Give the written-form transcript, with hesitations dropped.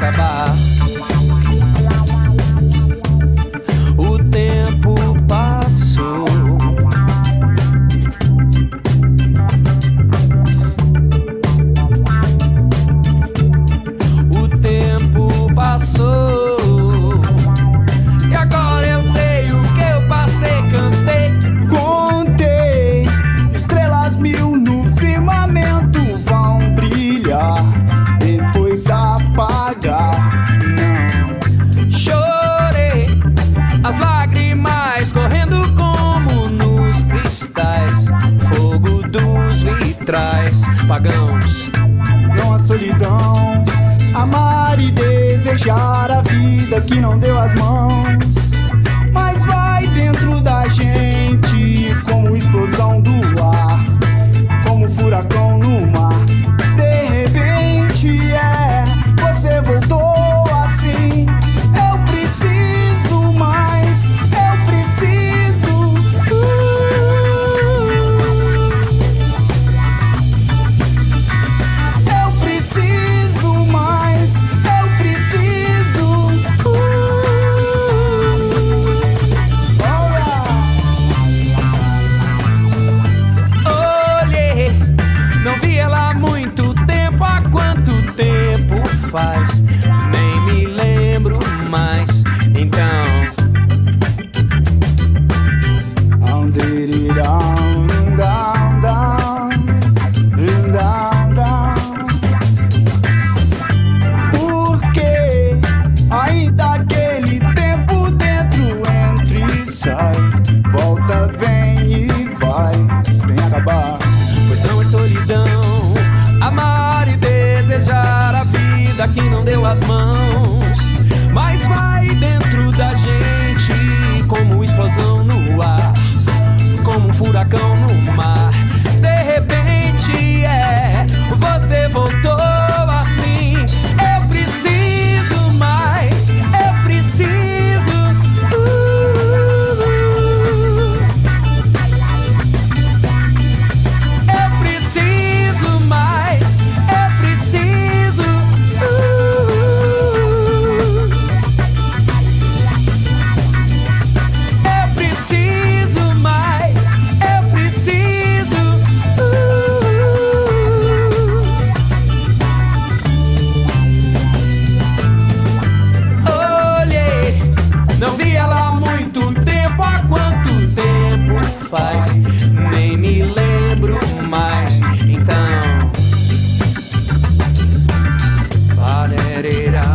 acabar. O tempo passou. O tempo passou. E agora eu sei o que eu passei, cantei. Contei estrelas mil no firmamento, vão brilhar, depois apagar. E não Chorei, as lágrimas correndo como nos cristais, fogo dos vitrais pagãos. não há solidão, amar e desejar a vida que não deu as mãos, mas vai dentro da gente como explosão do ar, como furacão no mar. De repente você voltou assim. Eu preciso mais, eu preciso. Eu preciso mais, eu preciso. Olhei, não vi ela há muito tempo. Há quanto tempo faz? Nem me lembro mais. Então, porque ainda aquele tempo dentro entra e sai, volta, vem e vai, sem acabar. pois não é solidão amar e desejar a vida que não deu as mãos, mas vai dentro da gente como explosão no ar, como um furacão no mar. De repente você voltou assim. Eu preciso mais, eu preciso. Eu preciso mais, eu preciso. Eu preciso mais, eu preciso. Olhei, não vi ela há muito tempo. Há quanto tempo faz? Nem me lembro mais. Então, parerera.